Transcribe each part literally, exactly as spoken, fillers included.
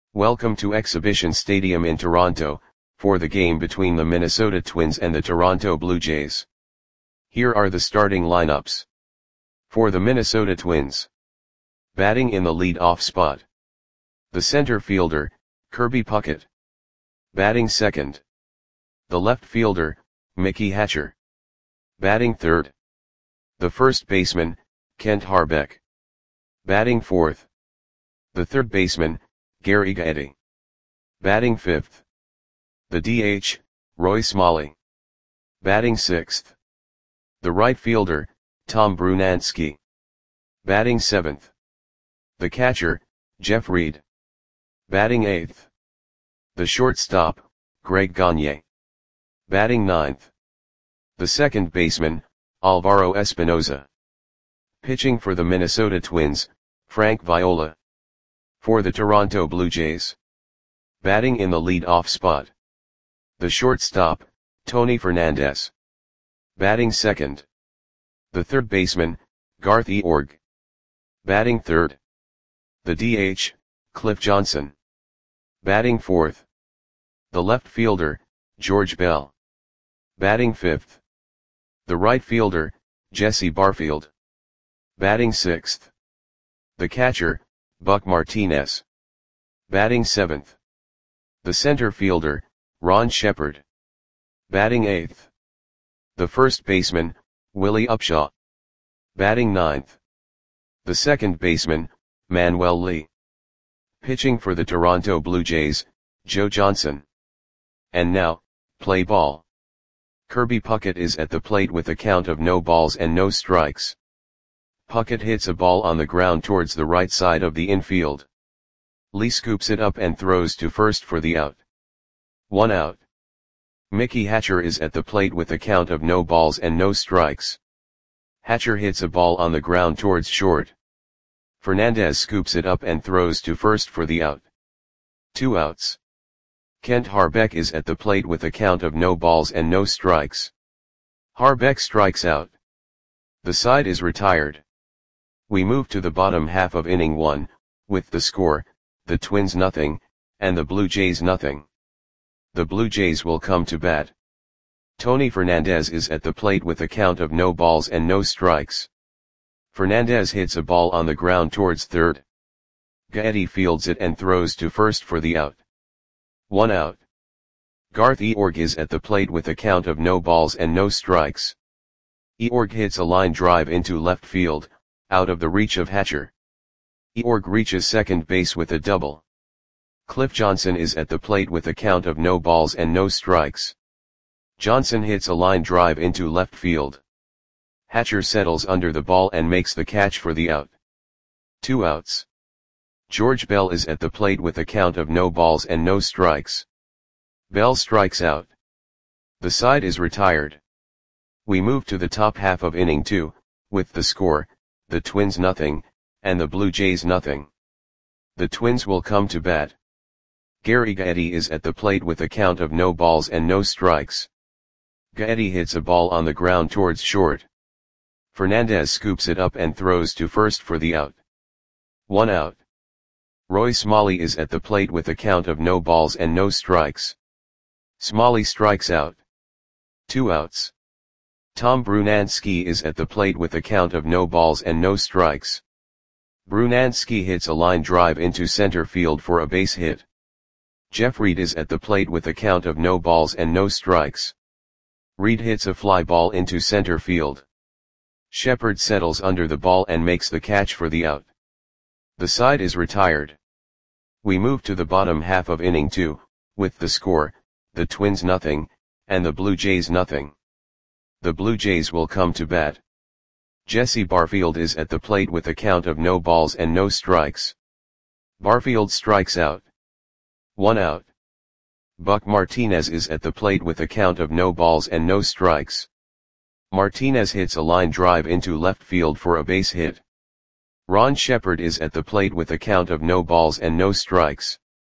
Welcome to Exhibition Stadium in Toronto, for the game between the Minnesota Twins and the Toronto Blue Jays. Here are the starting lineups. For the Minnesota Twins. Batting in the lead-off spot. The center fielder, Kirby Puckett. Batting second. The left fielder, Mickey Hatcher. Batting third. The first baseman, Kent Hrbek. Batting fourth. The third baseman, Gary Gaetti. Batting fifth. The D H, Roy Smalley. Batting sixth. The right fielder, Tom Brunansky. Batting seventh. The catcher, Jeff Reed. Batting eighth. The shortstop, Greg Gagne. Batting ninth. The second baseman, Alvaro Espinoza. Pitching for the Minnesota Twins, Frank Viola. For the Toronto Blue Jays. Batting in the lead-off spot. The shortstop, Tony Fernandez. Batting second. The third baseman, Garth Eorg. Batting third. The D H, Cliff Johnson. Batting fourth. The left fielder, George Bell. Batting fifth. The right fielder, Jesse Barfield. Batting sixth. The catcher, Buck Martinez. Batting seventh. The center fielder, Ron Shepard. Batting eighth. The first baseman, Willie Upshaw. Batting ninth. The second baseman, Manuel Lee. Pitching for the Toronto Blue Jays, Joe Johnson. And now, play ball. Kirby Puckett is at the plate with a count of no balls and no strikes. Puckett hits a ball on the ground towards the right side of the infield. Lee scoops it up and throws to first for the out. One out. Mickey Hatcher is at the plate with a count of no balls and no strikes. Hatcher hits a ball on the ground towards short. Fernandez scoops it up and throws to first for the out. Two outs. Kent Hrbek is at the plate with a count of no balls and no strikes. Hrbek strikes out. The side is retired. We move to the bottom half of inning one, with the score, the Twins nothing, and the Blue Jays nothing. The Blue Jays will come to bat. Tony Fernandez is at the plate with a count of no balls and no strikes. Fernandez hits a ball on the ground towards third. Gaetti fields it and throws to first for the out. One out. Garth Eorg is at the plate with a count of no balls and no strikes. Eorg hits a line drive into left field, out of the reach of Hatcher. Eorg reaches second base with a double. Cliff Johnson is at the plate with a count of no balls and no strikes. Johnson hits a line drive into left field. Hatcher settles under the ball and makes the catch for the out. Two outs. George Bell is at the plate with a count of no balls and no strikes. Bell strikes out. The side is retired. We move to the top half of inning two, with the score, the Twins nothing, and the Blue Jays nothing. The Twins will come to bat. Gary Gaetti is at the plate with a count of no balls and no strikes. Gaetti hits a ball on the ground towards short. Fernandez scoops it up and throws to first for the out. One out. Roy Smalley is at the plate with a count of no balls and no strikes. Smalley strikes out. Two outs. Tom Brunansky is at the plate with a count of no balls and no strikes. Brunansky hits a line drive into center field for a base hit. Jeff Reed is at the plate with a count of no balls and no strikes. Reed hits a fly ball into center field. Shepard settles under the ball and makes the catch for the out. The side is retired. We move to the bottom half of inning two, with the score, the Twins nothing, and the Blue Jays nothing. The Blue Jays will come to bat. Jesse Barfield is at the plate with a count of no balls and no strikes. Barfield strikes out. One out. Buck Martinez is at the plate with a count of no balls and no strikes. Martinez hits a line drive into left field for a base hit. Ron Shepard is at the plate with a count of no balls and no strikes.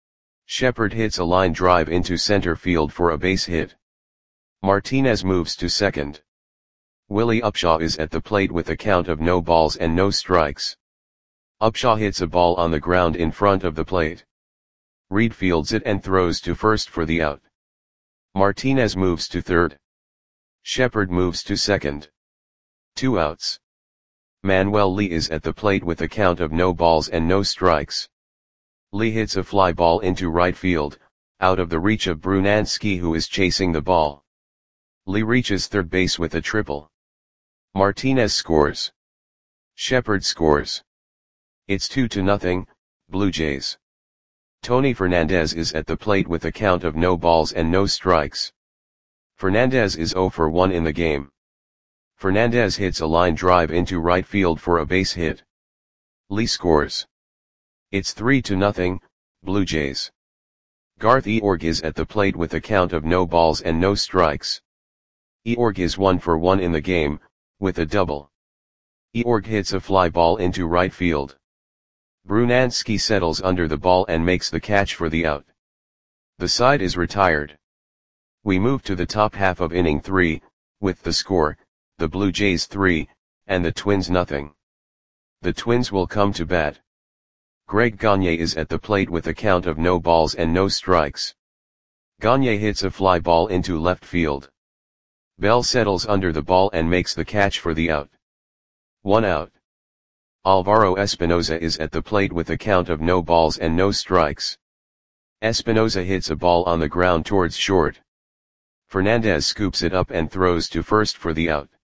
Shepard hits a line drive into center field for a base hit. Martinez moves to second. Willie Upshaw is at the plate with a count of no balls and no strikes. Upshaw hits a ball on the ground in front of the plate. Reed fields it and throws to first for the out. Martinez moves to third. Shepard moves to second. Two outs. Manuel Lee is at the plate with a count of no balls and no strikes. Lee hits a fly ball into right field, out of the reach of Brunansky, who is chasing the ball. Lee reaches third base with a triple. Martinez scores. Shepard scores. It's two to nothing, Blue Jays. Tony Fernandez is at the plate with a count of no balls and no strikes. Fernandez is zero for one in the game. Fernandez hits a line drive into right field for a base hit. Lee scores. It's three to nothing, Blue Jays. Garth Eorg is at the plate with a count of no balls and no strikes. Eorg is one for one in the game, with a double. Eorg hits a fly ball into right field. Brunansky settles under the ball and makes the catch for the out. The side is retired. We move to the top half of inning three, with the score, the Blue Jays three, and the Twins nothing. The Twins will come to bat. Greg Gagne is at the plate with a count of no balls and no strikes. Gagne hits a fly ball into left field. Bell settles under the ball and makes the catch for the out. One out. Alvaro Espinoza is at the plate with a count of no balls and no strikes. Espinoza hits a ball on the ground towards short. Fernandez scoops it up and throws to first for the out.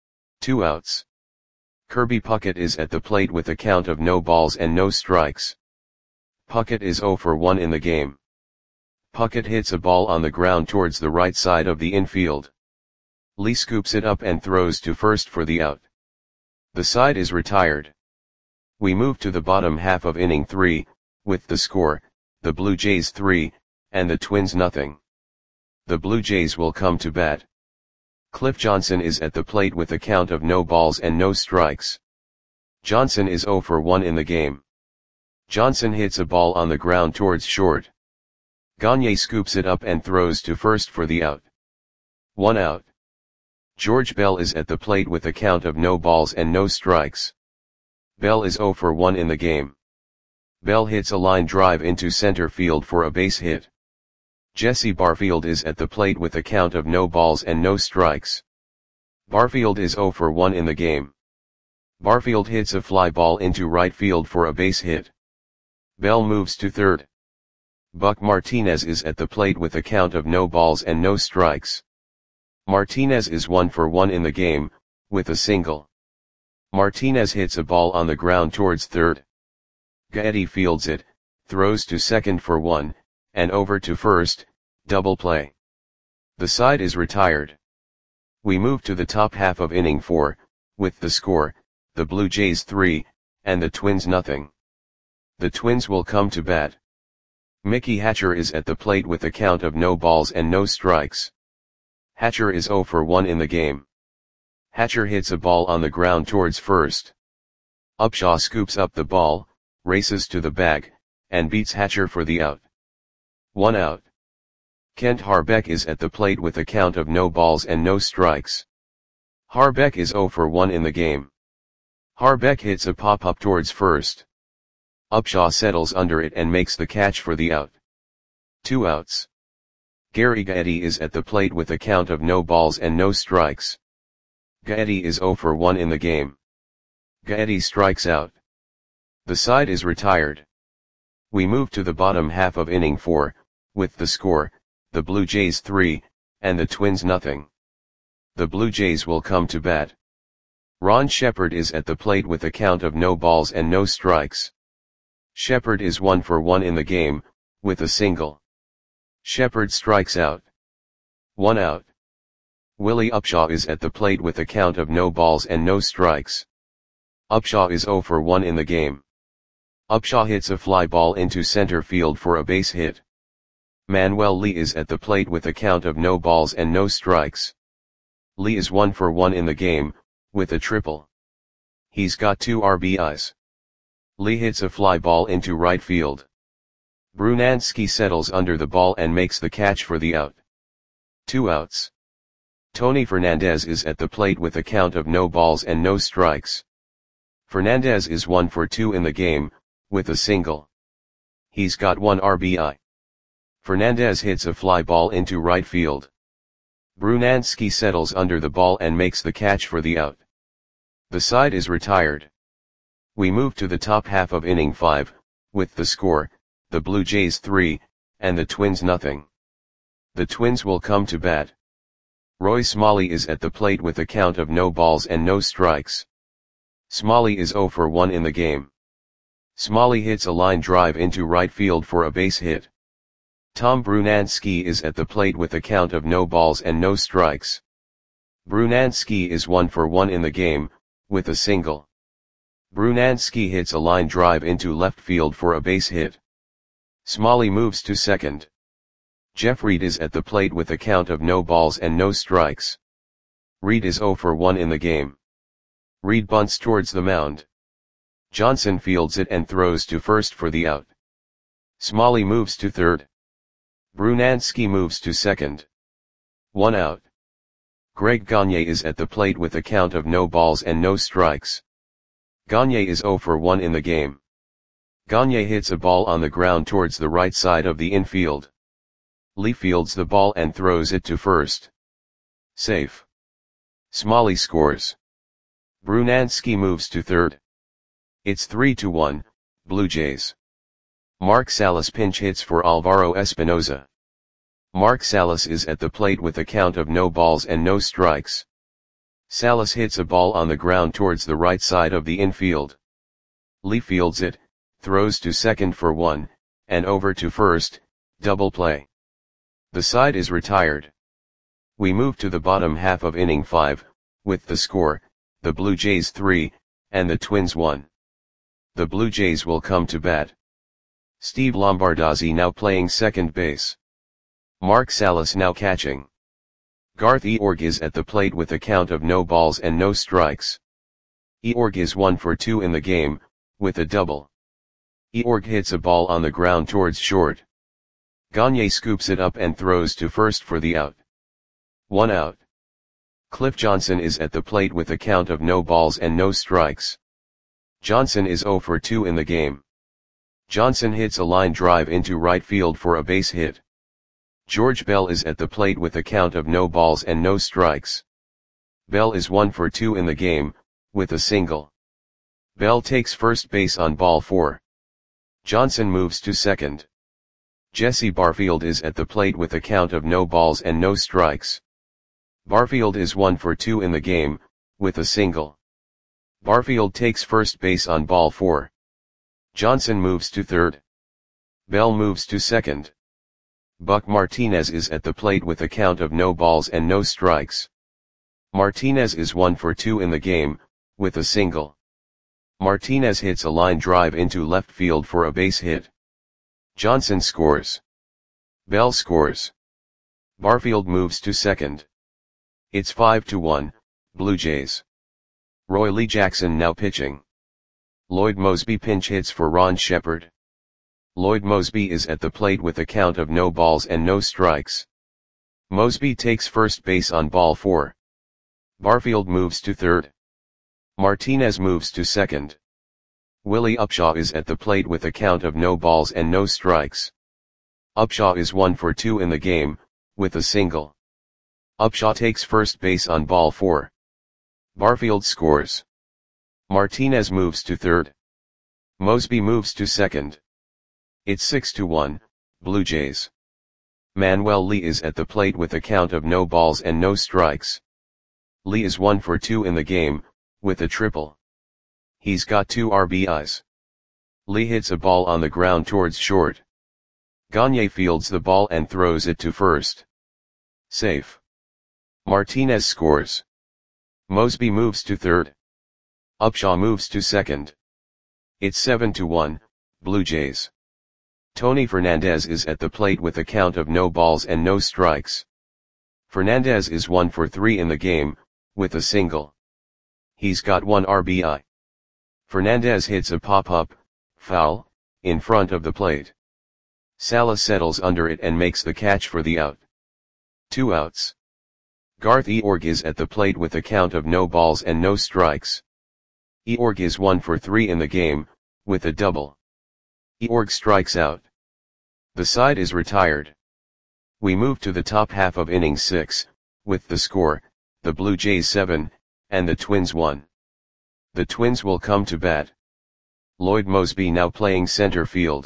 Two outs. Kirby Puckett is at the plate with a count of no balls and no strikes. Puckett is zero for one in the game. Puckett hits a ball on the ground towards the right side of the infield. Lee scoops it up and throws to first for the out. The side is retired. We move to the bottom half of inning three, with the score, the Blue Jays three, and the Twins nothing. The Blue Jays will come to bat. Cliff Johnson is at the plate with a count of no balls and no strikes. Johnson is zero for one in the game. Johnson hits a ball on the ground towards short. Gagne scoops it up and throws to first for the out. One out. George Bell is at the plate with a count of no balls and no strikes. Bell is zero for one in the game. Bell hits a line drive into center field for a base hit. Jesse Barfield is at the plate with a count of no balls and no strikes. Barfield is zero for one in the game. Barfield hits a fly ball into right field for a base hit. Bell moves to third. Buck Martinez is at the plate with a count of no balls and no strikes. Martinez is one for one in the game, with a single. Martinez hits a ball on the ground towards third. Gaetti fields it, throws to second for one, and over to first, double play. The side is retired. We move to the top half of inning four, with the score, the Blue Jays three, and the Twins nothing. The Twins will come to bat. Mickey Hatcher is at the plate with a count of no balls and no strikes. Hatcher is zero for one in the game. Hatcher hits a ball on the ground towards first. Upshaw scoops up the ball, races to the bag, and beats Hatcher for the out. One out. Kent Harbeck is at the plate with a count of no balls and no strikes. Harbeck is zero for one in the game. Harbeck hits a pop-up towards first. Upshaw settles under it and makes the catch for the out. Two outs. Gary Gaetti is at the plate with a count of no balls and no strikes. Gaetti is zero for one in the game. Gaetti strikes out. The side is retired. We move to the bottom half of inning four, with the score, the Blue Jays three, and the Twins nothing. The Blue Jays will come to bat. Ron Shepard is at the plate with a count of no balls and no strikes. Shepard is one for one in the game, with a single. Shepard strikes out. One out. Willie Upshaw is at the plate with a count of no balls and no strikes. Upshaw is zero for one in the game. Upshaw hits a fly ball into center field for a base hit. Manuel Lee is at the plate with a count of no balls and no strikes. Lee is one for one in the game, with a triple. He's got two R B Is. Lee hits a fly ball into right field. Brunansky settles under the ball and makes the catch for the out. Two outs. Tony Fernandez is at the plate with a count of no balls and no strikes. Fernandez is one for two in the game, with a single. He's got one R B I. Fernandez hits a fly ball into right field. Brunansky settles under the ball and makes the catch for the out. The side is retired. We move to the top half of inning five, with the score, the Blue Jays three, and the Twins nothing. The Twins will come to bat. Roy Smalley is at the plate with a count of no balls and no strikes. Smalley is zero for one in the game. Smalley hits a line drive into right field for a base hit. Tom Brunansky is at the plate with a count of no balls and no strikes. Brunansky is one for one in the game, with a single. Brunansky hits a line drive into left field for a base hit. Smalley moves to second. Jeff Reed is at the plate with a count of no balls and no strikes. Reed is zero for one in the game. Reed bunts towards the mound. Johnson fields it and throws to first for the out. Smalley moves to third. Brunansky moves to second. One out. Greg Gagne is at the plate with a count of no balls and no strikes. Gagne is zero for one in the game. Gagne hits a ball on the ground towards the right side of the infield. Lee fields the ball and throws it to first. Safe. Smalley scores. Brunansky moves to third. It's three to one, Blue Jays. Mark Salas pinch hits for Alvaro Espinoza. Mark Salas is at the plate with a count of no balls and no strikes. Salas hits a ball on the ground towards the right side of the infield. Lee fields it, throws to second for one, and over to first, double play. The side is retired. We move to the bottom half of inning five, with the score, the Blue Jays three, and the Twins one. The Blue Jays will come to bat. Steve Lombardozzi now playing second base. Mark Salas now catching. Garth Eorg is at the plate with a count of no balls and no strikes. Eorg is one for two in the game, with a double. Eorg hits a ball on the ground towards short. Gagne scoops it up and throws to first for the out. One out. Cliff Johnson is at the plate with a count of no balls and no strikes. Johnson is zero for two in the game. Johnson hits a line drive into right field for a base hit. George Bell is at the plate with a count of no balls and no strikes. Bell is one for two in the game, with a single. Bell takes first base on ball four. Johnson moves to second. Jesse Barfield is at the plate with a count of no balls and no strikes. Barfield is one for two in the game, with a single. Barfield takes first base on ball four. Johnson moves to third. Bell moves to second. Buck Martinez is at the plate with a count of no balls and no strikes. Martinez is one for two in the game, with a single. Martinez hits a line drive into left field for a base hit. Johnson scores. Bell scores. Barfield moves to second. It's five to one, Blue Jays. Roy Lee Jackson now pitching. Lloyd Mosby pinch hits for Ron Shepard. Lloyd Mosby is at the plate with a count of no balls and no strikes. Mosby takes first base on ball four. Barfield moves to third. Martinez moves to second. Willie Upshaw is at the plate with a count of no balls and no strikes. Upshaw is one for two in the game, with a single. Upshaw takes first base on ball four. Barfield scores. Martinez moves to third. Mosby moves to second. It's six to one, Blue Jays. Manuel Lee is at the plate with a count of no balls and no strikes. Lee is one for two in the game, with a triple. He's got two R B Is. Lee hits a ball on the ground towards short. Gagne fields the ball and throws it to first. Safe. Martinez scores. Mosby moves to third. Upshaw moves to second. It's seven to one, Blue Jays. Tony Fernandez is at the plate with a count of no balls and no strikes. Fernandez is one for three in the game, with a single. He's got one R B I. Fernandez hits a pop-up, foul, in front of the plate. Salas settles under it and makes the catch for the out. Two outs. Garth Eorg is at the plate with a count of no balls and no strikes. Eorg is one for three in the game, with a double. Eorg strikes out. The side is retired. We move to the top half of inning six, with the score, the Blue Jays seven, and the Twins one. The Twins will come to bat. Lloyd Moseby now playing center field.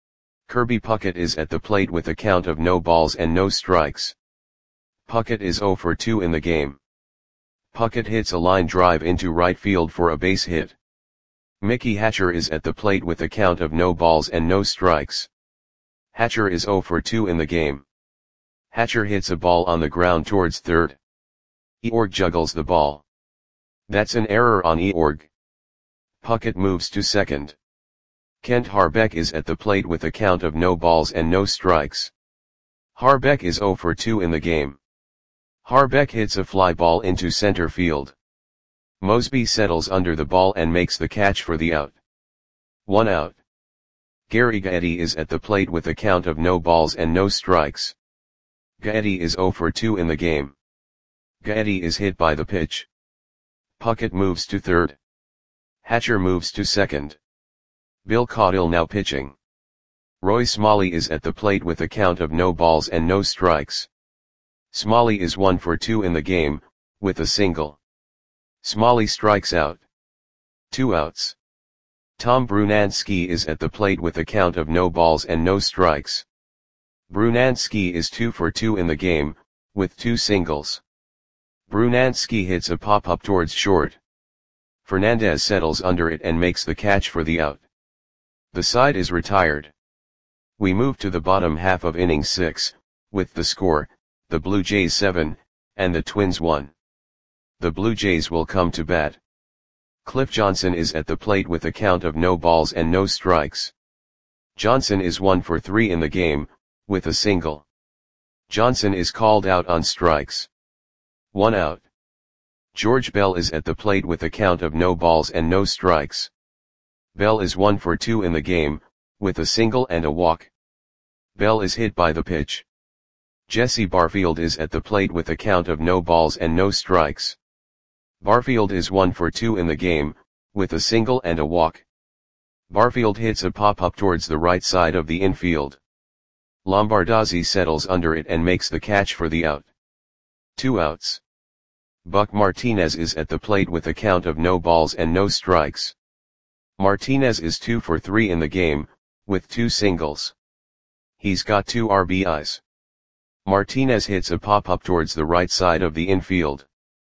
Kirby Puckett is at the plate with a count of no balls and no strikes. Puckett is zero for two in the game. Puckett hits a line drive into right field for a base hit. Mickey Hatcher is at the plate with a count of no balls and no strikes. Hatcher is zero for two in the game. Hatcher hits a ball on the ground towards third. Eorg juggles the ball. That's an error on Eorg. Puckett moves to second. Kent Harbeck is at the plate with a count of no balls and no strikes. Harbeck is zero for two in the game. Harbeck hits a fly ball into center field. Moseby settles under the ball and makes the catch for the out. One out. Gary Gaetti is at the plate with a count of no balls and no strikes. Gaetti is zero for two in the game. Gaetti is hit by the pitch. Puckett moves to third. Hatcher moves to second. Bill Caudill now pitching. Roy Smalley is at the plate with a count of no balls and no strikes. Smalley is one for two in the game, with a single. Smalley strikes out. Two outs. Tom Brunansky is at the plate with a count of no balls and no strikes. Brunansky is two for two in the game, with two singles. Brunansky hits a pop-up towards short. Fernandez settles under it and makes the catch for the out. The side is retired. We move to the bottom half of inning six, with the score, the Blue Jays seven, and the Twins one. The Blue Jays will come to bat. Cliff Johnson is at the plate with a count of no balls and no strikes. Johnson is one for three in the game, with a single. Johnson is called out on strikes. One out. George Bell is at the plate with a count of no balls and no strikes. Bell is one for two in the game, with a single and a walk. Bell is hit by the pitch. Jesse Barfield is at the plate with a count of no balls and no strikes. Barfield is one for two in the game, with a single and a walk. Barfield hits a pop-up towards the right side of the infield. Lombardozzi settles under it and makes the catch for the out. Two outs. Buck Martinez is at the plate with a count of no balls and no strikes. Martinez is two for three in the game, with two singles. He's got two R B Is. Martinez hits a pop-up towards the right side of the infield.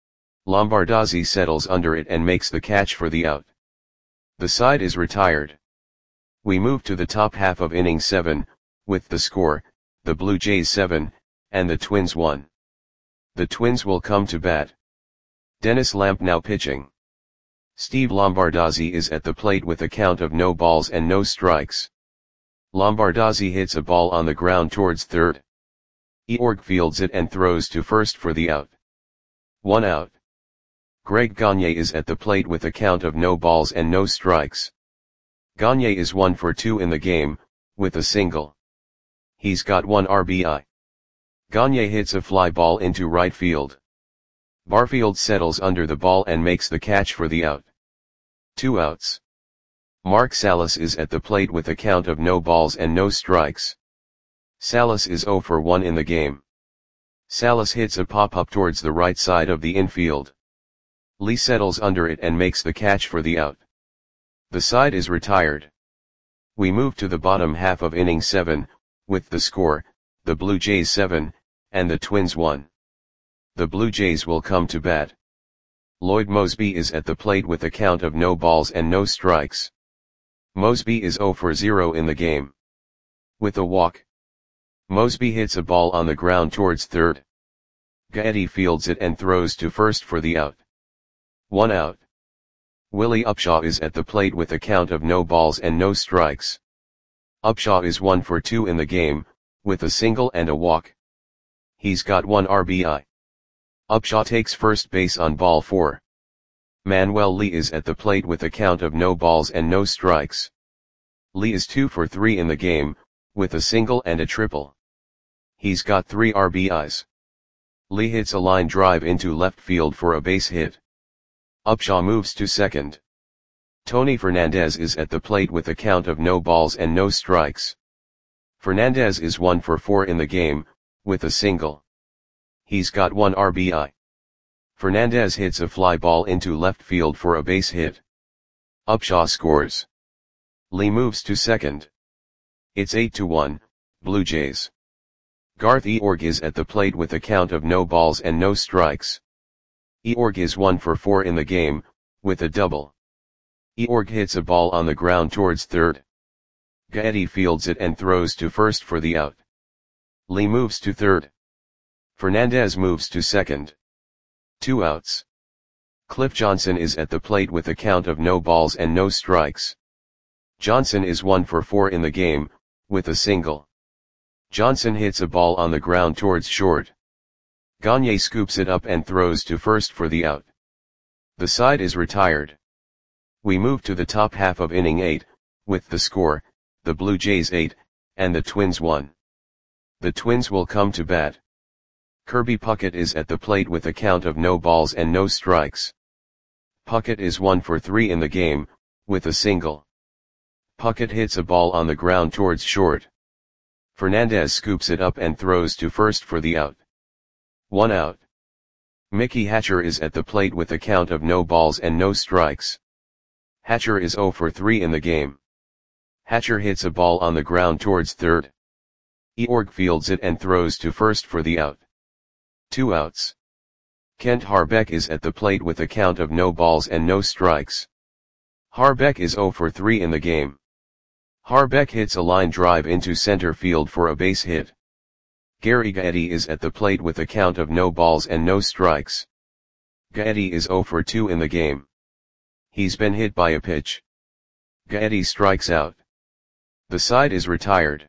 Lombardozzi settles under it and makes the catch for the out. The side is retired. We move to the top half of inning seven, with the score, the Blue Jays seven, and the Twins one. The Twins will come to bat. Dennis Lamp now pitching. Steve Lombardozzi is at the plate with a count of no balls and no strikes. Lombardozzi hits a ball on the ground towards third. Eorg fields it and throws to first for the out. One out. Greg Gagne is at the plate with a count of no balls and no strikes. Gagne is one for two in the game, with a single. He's got one R B I. Gagne hits a fly ball into right field. Barfield settles under the ball and makes the catch for the out. Two outs. Mark Salas is at the plate with a count of no balls and no strikes. Salas is zero for one in the game. Salas hits a pop-up towards the right side of the infield. Lee settles under it and makes the catch for the out. The side is retired. We move to the bottom half of inning seven, with the score, the Blue Jays seven, and the Twins one. The Blue Jays will come to bat. Lloyd Moseby is at the plate with a count of no balls and no strikes. Moseby is zero for zero in the game. With a walk. Moseby hits a ball on the ground towards third. Gaetti fields it and throws to first for the out. One out. Willie Upshaw is at the plate with a count of no balls and no strikes. Upshaw is one for two in the game, with a single and a walk. He's got one R B I. Upshaw takes first base on ball four. Manuel Lee is at the plate with a count of no balls and no strikes. Lee is two for three in the game, with a single and a triple. He's got three R B Is. Lee hits a line drive into left field for a base hit. Upshaw moves to second. Tony Fernandez is at the plate with a count of no balls and no strikes. Fernandez is one for four in the game, with a single. He's got one R B I. Fernandez hits a fly ball into left field for a base hit. Upshaw scores. Lee moves to second. It's eight to one, Blue Jays. Garth Eorg is at the plate with a count of no balls and no strikes. Eorg is one for four in the game, with a double. Eorg hits a ball on the ground towards third. Gaetti fields it and throws to first for the out. Lee moves to third. Fernandez moves to second. Two outs. Cliff Johnson is at the plate with a count of no balls and no strikes. Johnson is one for four in the game, with a single. Johnson hits a ball on the ground towards short. Gagne scoops it up and throws to first for the out. The side is retired. We move to the top half of inning eight, with the score, the Blue Jays eight, and the Twins one. The Twins will come to bat. Kirby Puckett is at the plate with a count of no balls and no strikes. Puckett is one for three in the game, with a single. Puckett hits a ball on the ground towards short. Fernandez scoops it up and throws to first for the out. One out. Mickey Hatcher is at the plate with a count of no balls and no strikes. Hatcher is zero for three in the game. Hatcher hits a ball on the ground towards third. Eorg fields it and throws to first for the out. Two outs. Kent Harbeck is at the plate with a count of no balls and no strikes. Harbeck is zero for three in the game. Harbeck hits a line drive into center field for a base hit. Gary Gaetti is at the plate with a count of no balls and no strikes. Gaetti is zero for two in the game. He's been hit by a pitch. Gaetti strikes out. The side is retired.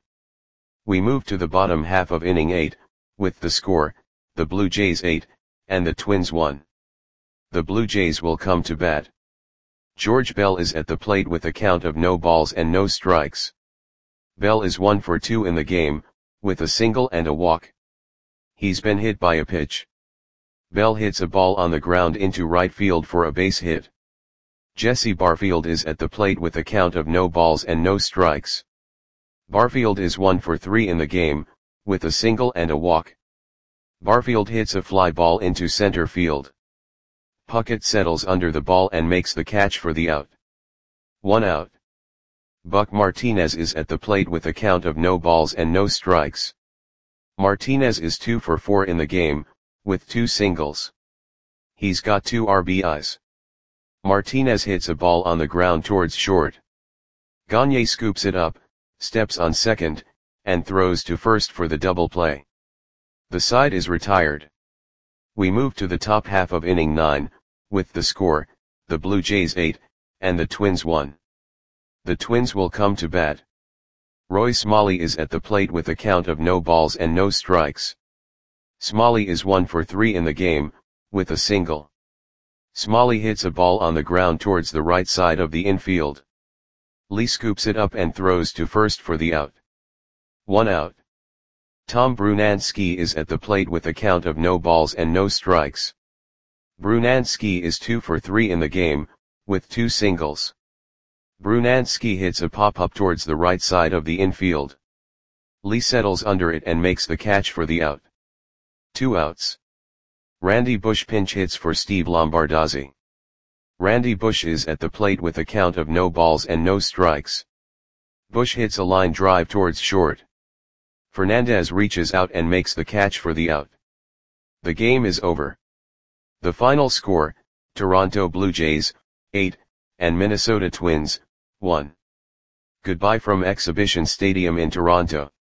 We move to the bottom half of inning eight, with the score, the Blue Jays eight, and the Twins one. The Blue Jays will come to bat. George Bell is at the plate with a count of no balls and no strikes. Bell is one for two in the game, with a single and a walk. He's been hit by a pitch. Bell hits a ball on the ground into right field for a base hit. Jesse Barfield is at the plate with a count of no balls and no strikes. Barfield is one for three in the game, with a single and a walk. Barfield hits a fly ball into center field. Puckett settles under the ball and makes the catch for the out. One out. Buck Martinez is at the plate with a count of no balls and no strikes. Martinez is two for four in the game, with two singles. He's got two R B Is. Martinez hits a ball on the ground towards short. Gagne scoops it up, steps on second, and throws to first for the double play. The side is retired. We move to the top half of inning nine, with the score, the Blue Jays eight, and the Twins one. The Twins will come to bat. Roy Smalley is at the plate with a count of no balls and no strikes. Smalley is one for three in the game, with a single. Smalley hits a ball on the ground towards the right side of the infield. Lee scoops it up and throws to first for the out. One out. Tom Brunansky is at the plate with a count of no balls and no strikes. Brunansky is two for three in the game, with two singles. Brunansky hits a pop-up towards the right side of the infield. Lee settles under it and makes the catch for the out. Two outs. Randy Bush pinch hits for Steve Lombardozzi. Randy Bush is at the plate with a count of no balls and no strikes. Bush hits a line drive towards short. Fernandez reaches out and makes the catch for the out. The game is over. The final score, Toronto Blue Jays, eight, and Minnesota Twins, one. Goodbye from Exhibition Stadium in Toronto.